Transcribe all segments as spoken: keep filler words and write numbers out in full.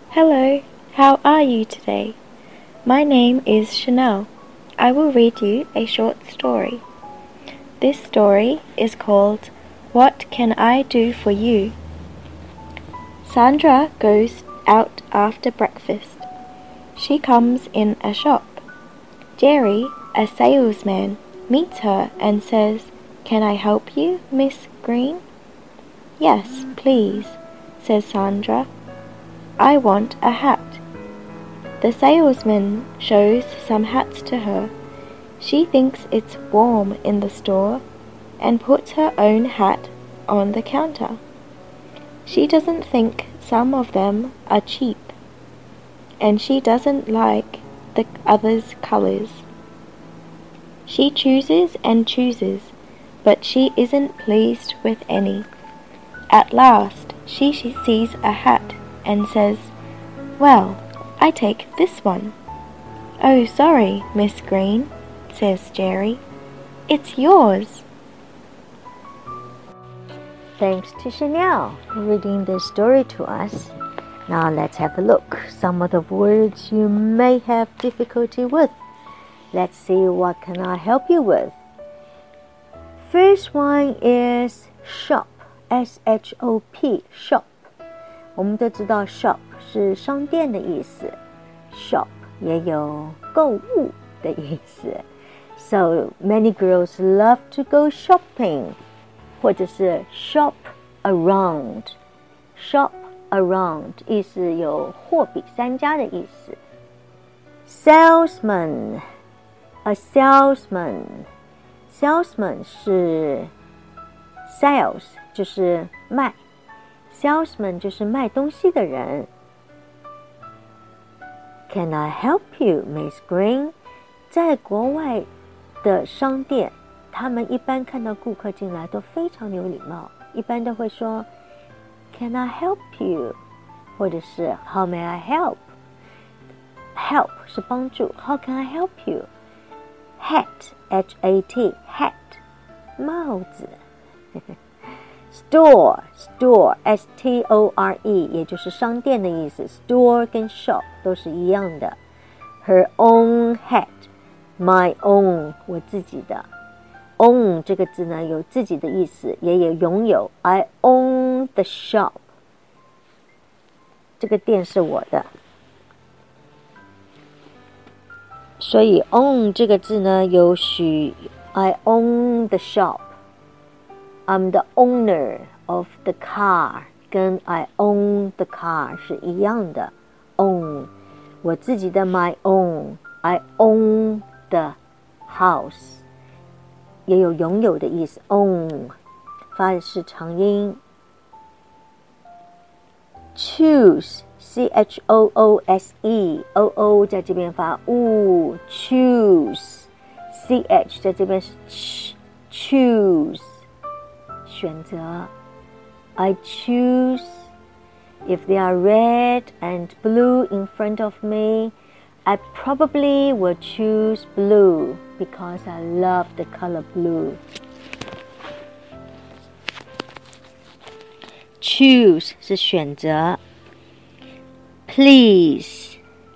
Hello, how are you today? My name is Chanel. I will read you a short story. This story is called What Can I Do For You? Sandra goes out after breakfast. She comes in a shop. Jerry, a salesman, meets her and says, "Can I help you, Miss Green?" "Yes, please," says Sandra. "I want a hat." The salesman shows some hats to her. She thinks it's warm in the store and puts her own hat on the counter. She doesn't think some of them are cheap, and she doesn't like the others' colors. She chooses and chooses, but she isn't pleased with any. At last, she sees a hat and says, "Well, I take this one." "Oh, sorry, Miss Green," says Jerry. "It's yours." Thanks to Chanel for reading this story to us. Now let's have a look. Some of the words you may have difficulty with. Let's see what can I help you with. First one is shop, S H O P, shop. 我们都知道 shop 是商店的意思， shop 也有购物的意思。So many girls love to go shopping. 或者是 shop around, shop around 意思有货比三家的意思。Salesman, a salesman, salesman 是 sales 就是卖， salesman 就是卖东西的人。Can I help you, Miss Green? 在国外的商店，他们一般看到顾客进来都非常有礼貌，一般都会说 Can I help you? 或者是 How may I help? Help 是帮助， How can I help you? Hat, H A T, hat 帽子Store, store, S T O R E 也就是商店的意思， Store 跟 shop 都是一样的。 Her own hat, my own 我自己的。Own 这个字呢，有自己的意思，也有拥有。I own the shop. 这个店是我的。所以 own 这个字呢，有许 I own the shop. I'm the owner of the car. 跟 I own the car 是一样的。Own 我自己的 my own. I own the house.也有拥有的意思 own 发的是长音。 choose, C H O O S E, O O 在这边发 u, choose, C H 在这边是 ch, choose 选择。 I choose if they are red and blue in front of me, I probably will choose blue because I love the color blue. Choose 是选择。 Please,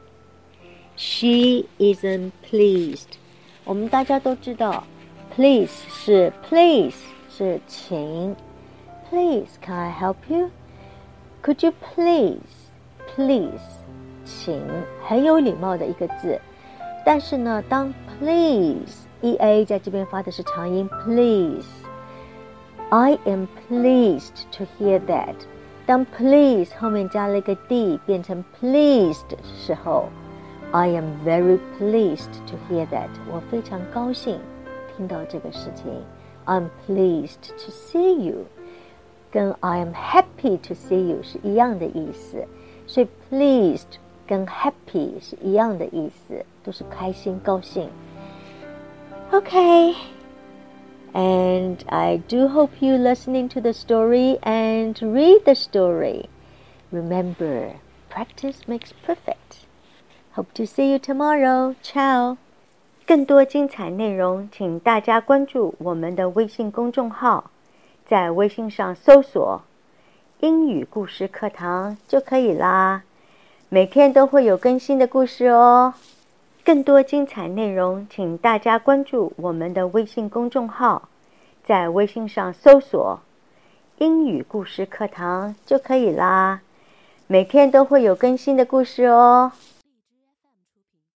she isn't pleased. 我们大家都知道 please 是 please 是请。 Please, can I help you? Could you please, please请很有礼貌的一个字，但是呢，当 please ea 在这边发的是长音 please. I am pleased to hear that. 当 please 后面加了一个 d 变成 pleased 的时候， I am very pleased to hear that. 我非常高兴听到这个事情。 I'm pleased to see you 跟 I am happy to see you 是一样的意思，所以 pleased跟 happy 是一样的意思，都是开心高兴。 Okay, and I do hope you listening to the story and read the story. Remember, practice makes perfect. Hope to see you tomorrow. Ciao. 更多精彩内容请大家关注我们的微信公众号，在微信上搜索英语故事课堂就可以啦。 每天都会有更新的故事哦。更多精彩内容，请大家关注我们的微信公众号，在微信上搜索英语故事课堂就可以啦。每天都会有更新的故事哦。